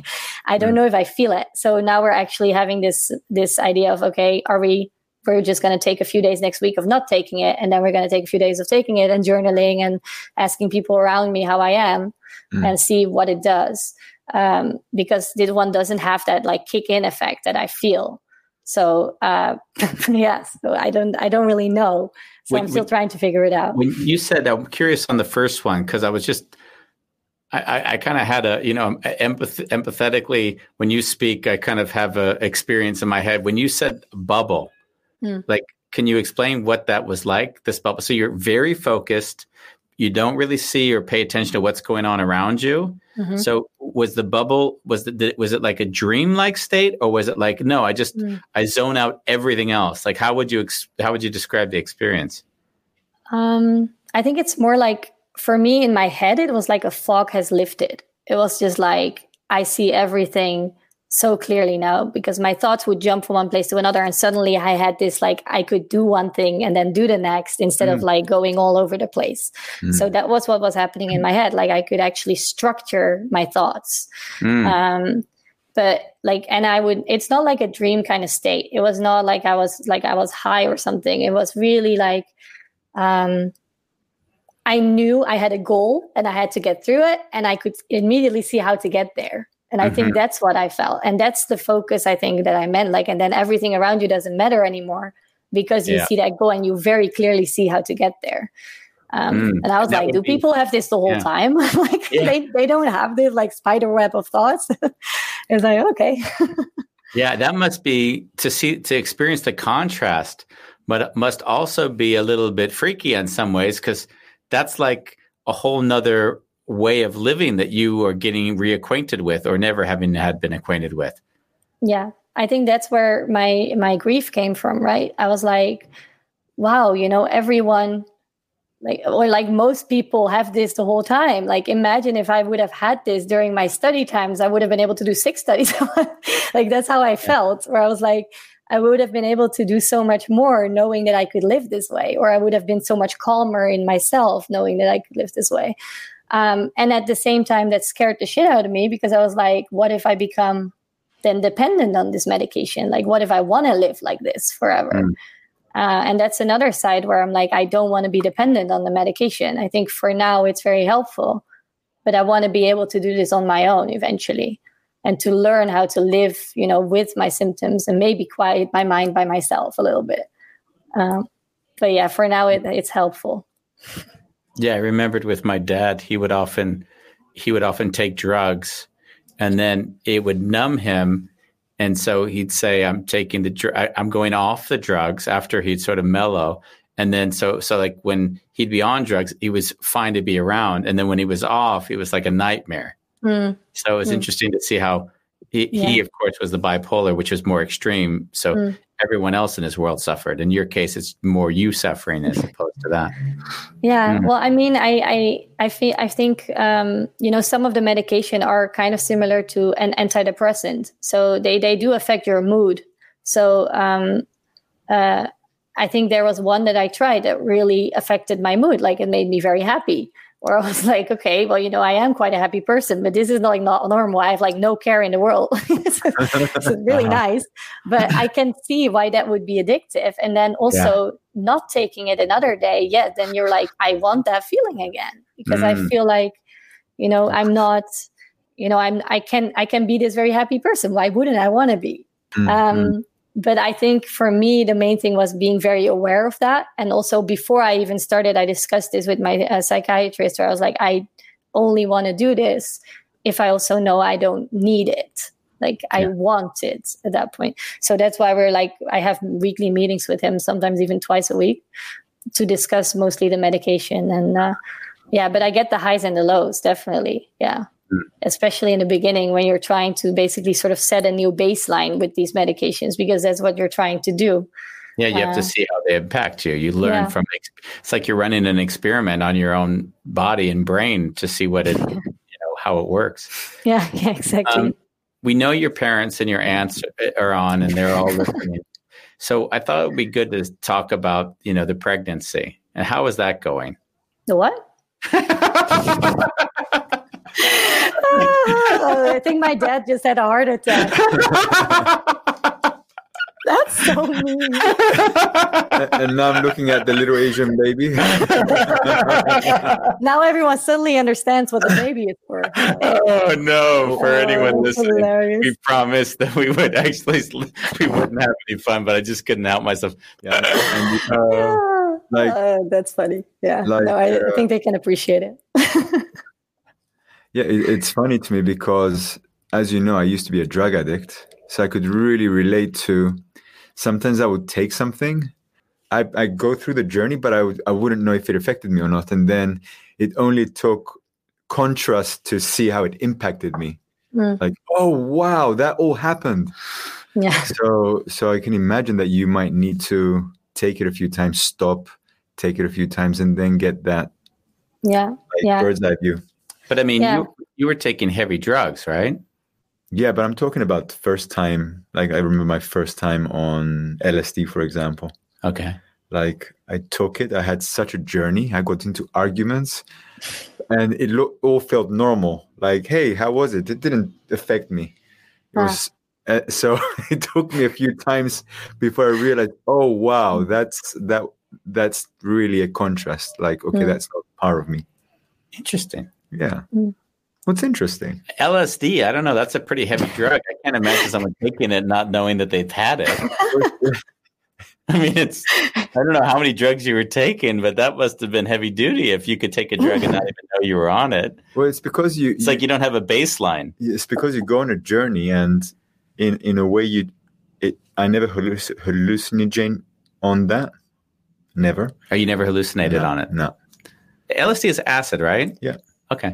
I don't Mm. know if I feel it. So now we're actually having this this idea of, okay, are we we're just going to take a few days next week of not taking it, and then we're going to take a few days of taking it and journaling and asking people around me how I am Mm. and see what it does. Um, because this one doesn't have that like kick in effect that I feel. So uh, yeah, so I don't I don't really know. So When- I'm still when- trying to figure it out. When you said, I'm curious on the first one, because I was just, I, I, I kind of had a, you know, empath- empathetically, when you speak, I kind of have a experience in my head. When you said bubble, Hmm. like, can you explain what that was like, this bubble? So you're very focused. You don't really see or pay attention to what's going on around you. Mhm. So was the bubble, was the, was it like a dream-like state, or was it like, no, I just, Mm. I zone out everything else? Like, how would you, ex- how would you describe the experience? Um, I think it's more like, for me in my head, it was like a fog has lifted. It was just like, I see everything so clearly now, because my thoughts would jump from one place to another. And suddenly I had this, like, I could do one thing and then do the next instead of Mm. like going all over the place. Mm. So that was what was happening in my head. Like I could actually structure my thoughts. Mm. Um, but like, and I would, it's not like a dream kind of state. It was not like I was like, I was high or something. It was really like, um, I knew I had a goal and I had to get through it, and I could immediately see how to get there. And I think Mhm. that's what I felt. And that's the focus I think that I meant. Like, and then everything around you doesn't matter anymore because you Yeah. see that goal and you very clearly see how to get there. Um, Mm. and I was That like, would do be- people have this the whole yeah. time? Like Yeah. they, they don't have this like spider web of thoughts. It's like, okay. Yeah, that must be to see to experience the contrast, but it must also be a little bit freaky in some ways, because that's like a whole nother way of living that you are getting reacquainted with, or never having had been acquainted with. Yeah, I think that's where my my grief came from, right? I was like, wow, you know, everyone like or like most people have this the whole time. Like imagine if I would have had this during my study times, I would have been able to do six studies. Like that's how I felt, where I was like, I would have been able to do so much more knowing that I could live this way, or I would have been so much calmer in myself knowing that I could live this way. Um, and at the same time, that scared the shit out of me, because I was like, what if I become then dependent on this medication? Like, what if I want to live like this forever? Mm. Uh, and that's another side where I'm like, I don't want to be dependent on the medication. I think for now it's very helpful, but I want to be able to do this on my own eventually, and to learn how to live, you know, with my symptoms and maybe quiet my mind by myself a little bit. Um, but yeah, for now it, it's helpful. Yeah, I remembered with my dad, he would often he would often take drugs, and then it would numb him. And so he'd say, I'm taking the, dr- I, I'm going off the drugs after he'd sort of mellow. And then, so, so like when he'd be on drugs, he was fine to be around. And then when he was off, it was like a nightmare. Mm. So it was Mm. interesting to see how he, Yeah. he, of course, was the bipolar, which was more extreme. So Mm. everyone else in his world suffered. In your case, it's more you suffering as opposed to that. Yeah, Mm. well, I mean, I, I, I feel, I think, um, you know, some of the medication are kind of similar to an antidepressant, so they, they do affect your mood. So, um, uh, I think there was one that I tried that really affected my mood. Like it made me very happy. Or I was like, okay, well, you know, I am quite a happy person, but this is not like not normal. I have like no care in the world. So it's really Uh-huh. nice, but I can see why that would be addictive. And then also not taking it another day, yeah, then you're like, I want that feeling again, because I Mm. feel like, you know, I'm not, you know, I'm, I can, I can be this very happy person. Why wouldn't I want to be? Mm, Um, mm. But I think for me, the main thing was being very aware of that. And also before I even started, I discussed this with my uh, psychiatrist, where I was like, I only want to do this if I also know I don't need it. Like I Yeah. want it at that point. So that's why we're like, I have weekly meetings with him, sometimes even twice a week, to discuss mostly the medication. And uh, yeah, but I get the highs and the lows, definitely. Yeah. Mm. Especially in the beginning when you're trying to basically sort of set a new baseline with these medications, because that's what you're trying to do. Yeah, you have to Uh, see how they impact you. You learn yeah. from ex- it's like you're running an experiment on your own body and brain to see what it, you know, how it works. Yeah, yeah, exactly. Um, we know your parents and your aunts are on, and they're all listening. So I thought it would be good to talk about, you know, the pregnancy and how is that going? The what? Oh, I think my dad just had a heart attack. That's so mean. And, and now I'm looking at the little Asian baby. Now everyone suddenly understands what the baby is for. Oh no! For Oh, anyone that's listening, hilarious. we promised that we would actually we wouldn't have any fun, but I just couldn't help myself. Yeah, and, uh, Ah, like- uh, that's funny. Yeah, like, no, I, I uh, think they can appreciate it. yeah, it, it's funny to me because, as you know, I used to be a drug addict, so I could really relate to. Sometimes I would take something, I I go through the journey, but I would I wouldn't know if it affected me or not, and then it only took contrast to see how it impacted me. Mm. Like, oh wow, that all happened. Yeah, So so I can imagine that you might need to take it a few times, stop, take it a few times, and then get that yeah, like, yeah. bird's eye view. But I mean, Yeah. you you were taking heavy drugs, right? Yeah, but I'm talking about the first time. Like I remember my first time on L S D, for example. Okay. Like I took it. I had such a journey. I got into arguments, and it lo- all felt normal. Like, hey, how was it? It didn't affect me. It Ah. was uh, so. It took me a few times before I realized, oh wow, that's that. That's really a contrast. Like, okay, Mm. that's not part of me. Interesting. Yeah. Mm. What's interesting? L S D, I don't know. That's a pretty heavy drug. I can't imagine someone taking it not knowing that they've had it. I mean, it's, I don't know how many drugs you were taking, but that must have been heavy duty if you could take a drug and not even know you were on it. Well, it's because you. It's like you don't have a baseline. It's because you go on a journey, and in in a way, you. It. I never halluc- hallucinogene on that. Never. Or you never hallucinated No, on it. No. L S D is acid, right? Yeah. Okay.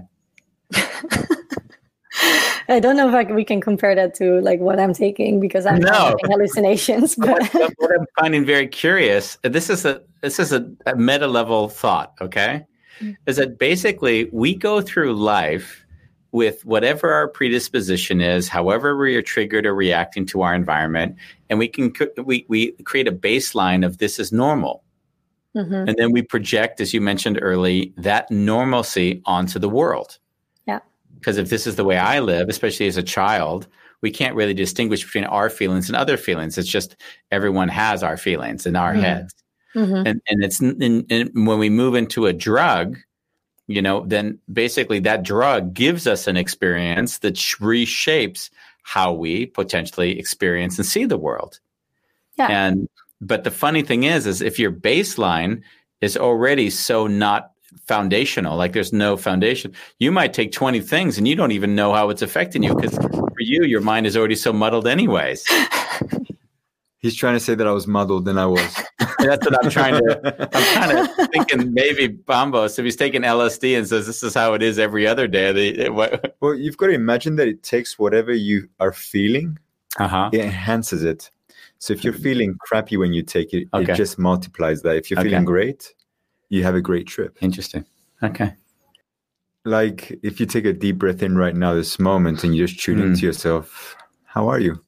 I don't know if I, can- we can compare that to like what I'm taking because I'm No. not having hallucinations. But what, what I'm finding very curious, this is a this is a, a meta level thought, okay? Is that basically we go through life with whatever our predisposition is, however we are triggered or reacting to our environment, and we can c- we we create a baseline of this is normal. Mhm. And then we project, as you mentioned early, that normalcy onto the world. Yeah. Because if this is the way I live, especially as a child, we can't really distinguish between our feelings and other feelings. It's just everyone has our feelings in our Mhm. heads. Mhm. And and it's and, and when we move into a drug, you know, then basically that drug gives us an experience that sh- reshapes how we potentially experience and see the world. Yeah. And but the funny thing is, is if your baseline is already so not foundational, like there's no foundation, you might take twenty things and you don't even know how it's affecting you because for you, your mind is already so muddled anyways. He's trying to say that I was muddled than I was. That's what I'm trying to, I'm kind of thinking maybe Bambos, if he's taking L S D and says this is how it is every other day. They, what, Well, you've got to imagine that it takes whatever you are feeling, uh-huh. it enhances it. So if you're feeling crappy when you take it, Okay. it just multiplies that. If you're Okay. feeling great, you have a great trip. Interesting. Okay. Like if you take a deep breath in right now, this moment, and you just tune Mm. into yourself, how are you?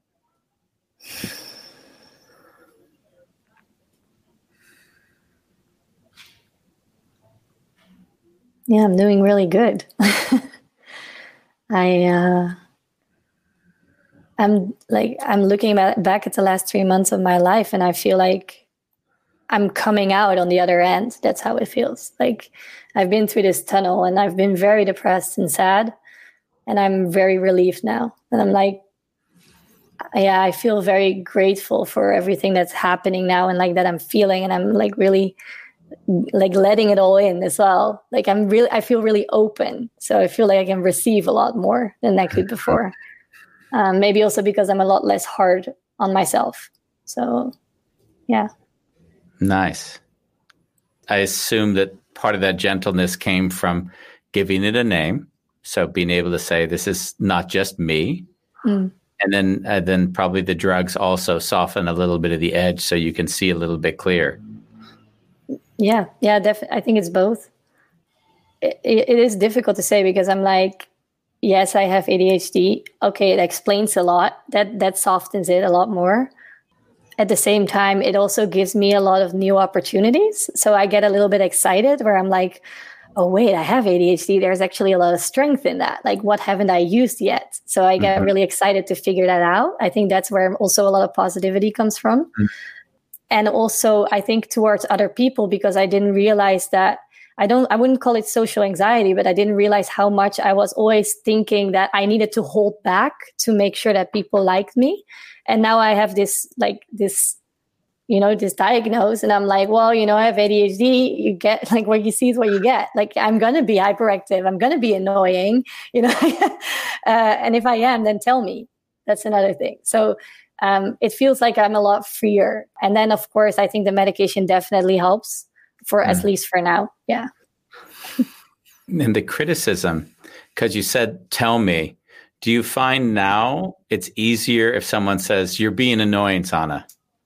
Yeah, I'm doing really good. I uh I'm like I'm looking at, back at the last three months of my life and I feel like I'm coming out on the other end. That's how it feels. Like I've been through this tunnel and I've been very depressed and sad and I'm very relieved now. And I'm like yeah, I feel very grateful for everything that's happening now and like that I'm feeling and I'm like really like letting it all in as well. Like I'm really, I feel really open. So I feel like I can receive a lot more than I could before. Um, maybe also because I'm a lot less hard on myself. So yeah. Nice. I assume that part of that gentleness came from giving it a name. So being able to say, this is not just me. Mm. And then, uh, then probably the drugs also soften a little bit of the edge so you can see a little bit clearer. Yeah. Yeah. Def- I think it's both. It, it, it is difficult to say because I'm like, yes, I have A D H D. Okay. It explains a lot. That, that softens it a lot more. At the same time, it also gives me a lot of new opportunities. So I get a little bit excited where I'm like, oh, wait, I have A D H D. There's actually a lot of strength in that. Like, what haven't I used yet? So I get mm-hmm. really excited to figure that out. I think that's where also a lot of positivity comes from. Mm-hmm. And also, I think towards other people, because I didn't realize that I don't, I wouldn't call it social anxiety, but I didn't realize how much I was always thinking that I needed to hold back to make sure that people liked me. And now I have this, like this, you know, this diagnosis, and I'm like, well, you know, I have A D H D. You get like what you see is what you get. Like, I'm going to be hyperactive. I'm going to be annoying, you know, uh, and if I am, then tell me. That's another thing. So um, it feels like I'm a lot freer. And then, of course, I think the medication definitely helps. For mm. at least for now. Yeah. And the criticism, because you said, tell me, do you find now it's easier if someone says, you're being annoying, Sanne?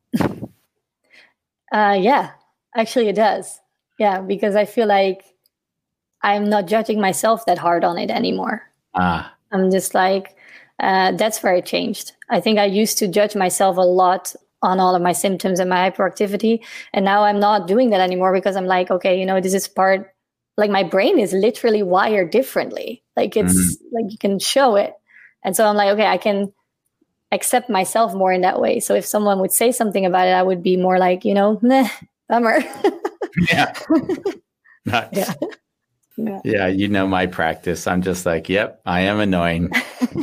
uh, yeah, actually it does. Yeah, because I feel like I'm not judging myself that hard on it anymore. Ah. I'm just like, uh, that's where it changed. I think I used to judge myself a lot on all of my symptoms and my hyperactivity. And now I'm not doing that anymore because I'm like, okay, you know, this is part, like my brain is literally wired differently. Like it's mm-hmm. like you can show it. And so I'm like, okay, I can accept myself more in that way. So if someone would say something about it, I would be more like, you know, nah, bummer. Yeah. Nice. Yeah. Yeah. Yeah. You know, my practice. I'm just like, yep, I am annoying.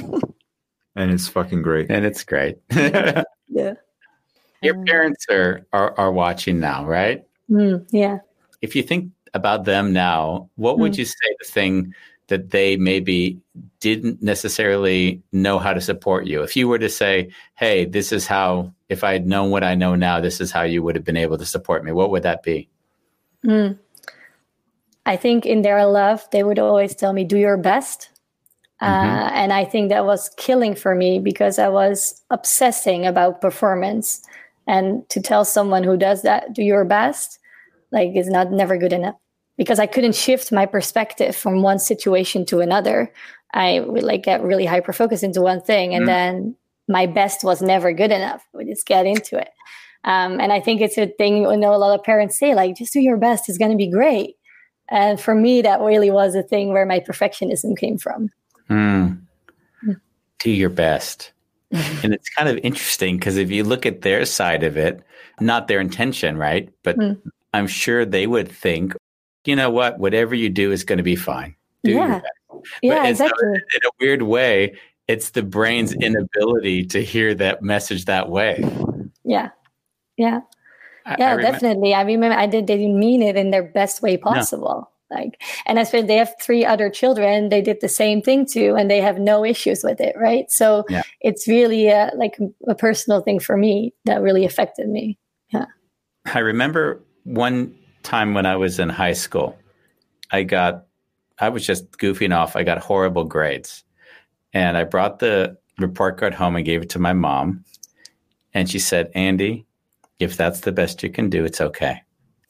And it's fucking great. And it's great. Yeah. Yeah. Your parents are, are are watching now, right? Mm, yeah. If you think about them now, what mm. would you say the thing that they maybe didn't necessarily know how to support you? If you were to say, hey, this is how, if I had known what I know now, this is how you would have been able to support me, what would that be? Mm. I think in their love, they would always tell me, do your best. Mm-hmm. Uh, and I think that was killing for me because I was obsessing about performance. And to tell someone who does that, do your best, like is not never good enough. Because I couldn't shift my perspective from one situation to another. I would like get really hyper focused into one thing, and mm. then my best was never good enough. We just get into it. Um, and I think it's a thing, you know, a lot of parents say, like, just do your best, it's going to be great. And for me, that really was a thing where my perfectionism came from. Mm. Mm. Do your best. And it's kind of interesting because if you look at their side of it, not their intention, right? But mm. I'm sure they would think, you know what, whatever you do is going to be fine. Do yeah. your best. Yeah, but exactly. So in a weird way, it's the brain's inability to hear that message that way. Yeah. Yeah. I, yeah, I remember- definitely. I remember I did, they didn't mean it in their best way possible. No. Like, and I suppose they have three other children. They did the same thing too, and they have no issues with it, right? So yeah. It's really a, like a personal thing for me that really affected me. Yeah. I remember one time when I was in high school, I got, I was just goofing off. I got horrible grades, and I brought the report card home and gave it to my mom, and she said, "Andy, if that's the best you can do, it's okay."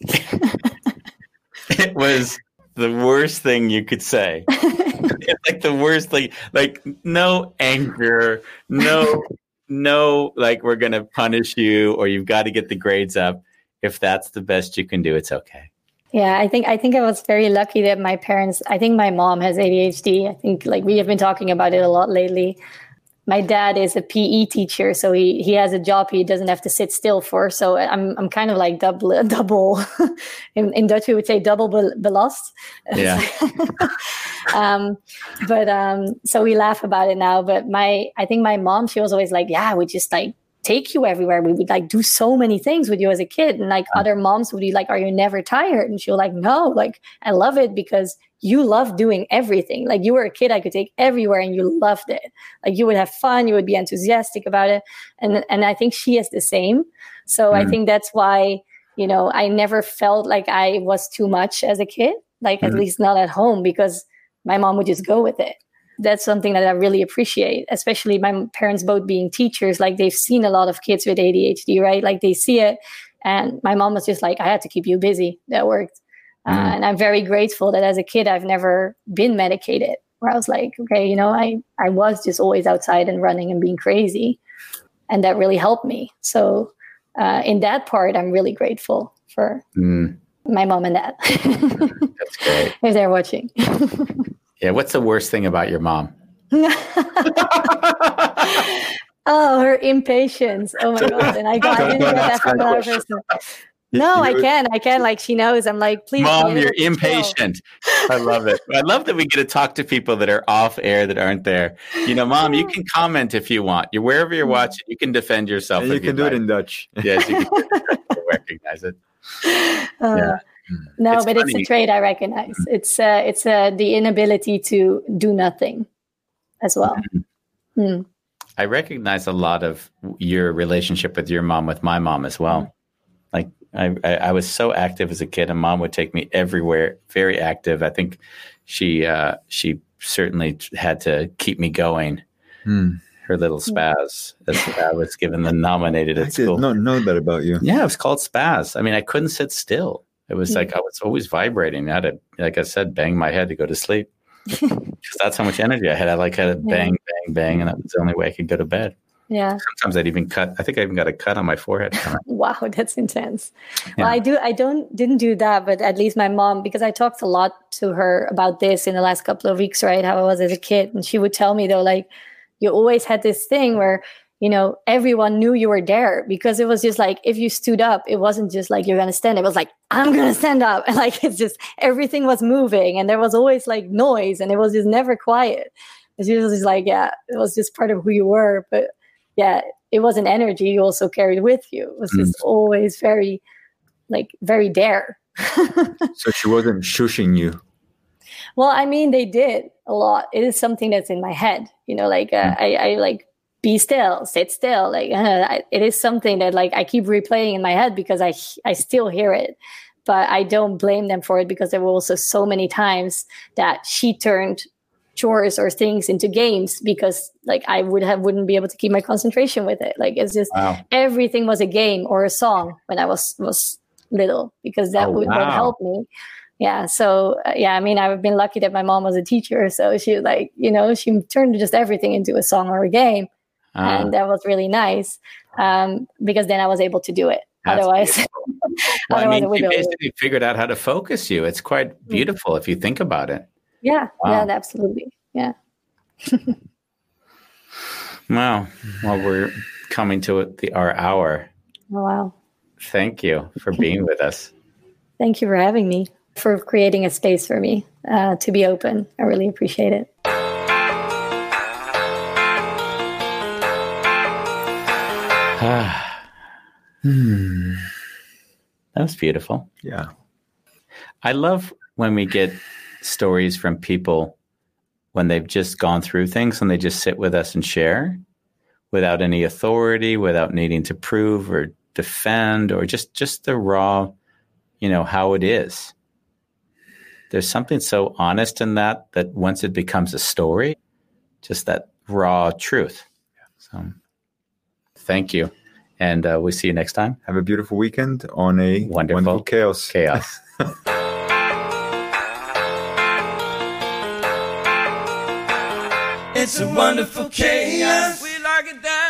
It was the worst thing you could say. Like the worst thing, like no anger, no, no, like we're going to punish you or you've got to get the grades up. If that's the best you can do, it's okay. Yeah, I think I think I was very lucky that my parents, I think my mom has A D H D. I think like we have been talking about it a lot lately. My dad is a P E teacher, so he, he has a job he doesn't have to sit still for. So I'm I'm kind of like double double in, in Dutch we would say double belast. Yeah. um, but um, so we laugh about it now. But my I think my mom, she was always like, yeah, we just like take you everywhere. We would like do so many things with you as a kid, and like yeah. other moms would be like, are you never tired? And she was like, no, like I love it because you love doing everything. Like you were a kid I could take everywhere and you loved it. Like you would have fun, you would be enthusiastic about it. And and I think she is the same. So mm. I think that's why, you know, I never felt like I was too much as a kid, like mm. at least not at home, because my mom would just go with it. That's something that I really appreciate, especially my parents both being teachers. Like they've seen a lot of kids with A D H D, right? Like they see it. And my mom was just like, I had to keep you busy. That worked. Uh, mm. And I'm very grateful that as a kid, I've never been medicated, where I was like, okay, you know, I, I was just always outside and running and being crazy. And that really helped me. So uh, in that part, I'm really grateful for mm. my mom and dad. That's That's great. If they're watching. Yeah. What's the worst thing about your mom? Oh, her impatience. Oh my God. And I got I didn't get that from another person. No, I can. I can. Like, she knows. I'm like, please. Mom, you're impatient. I love it. I love that we get to talk to people that are off air that aren't there. You know, Mom, you can comment if you want. You're wherever you're watching. You can defend yourself. And you can do like. it in Dutch. Yes, you can recognize it. Uh, Yeah. no, It's but funny. it's a trait I recognize. It's uh, it's uh, the inability to do nothing as well. Mm. I recognize a lot of your relationship with your mom with my mom as well. Like I, I, I was so active as a kid, and Mom would take me everywhere. Very active. I think she uh, she certainly had to keep me going. Hmm. Her little spaz, as I was given the nominated I at school. did not know that about you. Yeah, it was called spaz. I mean, I couldn't sit still. It was like I was always vibrating. I had to, like I said, bang my head to go to sleep because that's how much energy I had. I like had to bang, bang, bang, and that was the only way I could go to bed. Yeah. Sometimes I'd even cut. I think I even got a cut on my forehead from it. Wow, that's intense. Yeah. Well, I do. I don't didn't do that, but at least my mom, because I talked a lot to her about this in the last couple of weeks, right? How I was as a kid, and she would tell me though, like, you always had this thing where, you know, everyone knew you were there because it was just like, if you stood up, it wasn't just like, you're going to stand. It was like, I'm going to stand up. And like, it's just, everything was moving and there was always like noise and it was just never quiet. It was just like, yeah, it was just part of who you were. But yeah, it was an energy you also carried with you. It was just mm. always very, like, very there. So she wasn't shushing you. Well, I mean, they did a lot. It is something that's in my head, you know, like, uh, mm. I, I like, be still, sit still. Like uh, it is something that like I keep replaying in my head because I I still hear it, but I don't blame them for it because there were also so many times that she turned chores or things into games because like I would have wouldn't be able to keep my concentration with it. Like it's just wow. Everything was a game or a song when I was was little because that oh, would, wow. would help me. Yeah. So uh, yeah, I mean, I've been lucky that my mom was a teacher, so she like you know she turned just everything into a song or a game. Uh, and that was really nice um, because then I was able to do it. Otherwise, well, otherwise I mean, you it basically figured out how to focus you. It's quite beautiful if you think about it. Yeah, wow. yeah, absolutely. Yeah. Wow. Well, we're coming to the our hour. Oh, wow. Thank you for being with us. Thank you for having me, for creating a space for me uh, to be open. I really appreciate it. hmm. That was beautiful. Yeah. I love when we get stories from people when they've just gone through things and they just sit with us and share without any authority, without needing to prove or defend or just, just the raw, you know, how it is. There's something so honest in that, that once it becomes a story, just that raw truth. So thank you. And uh, we'll see you next time. Have a beautiful weekend on a wonderful, wonderful chaos. Chaos. It's a wonderful chaos. We like it that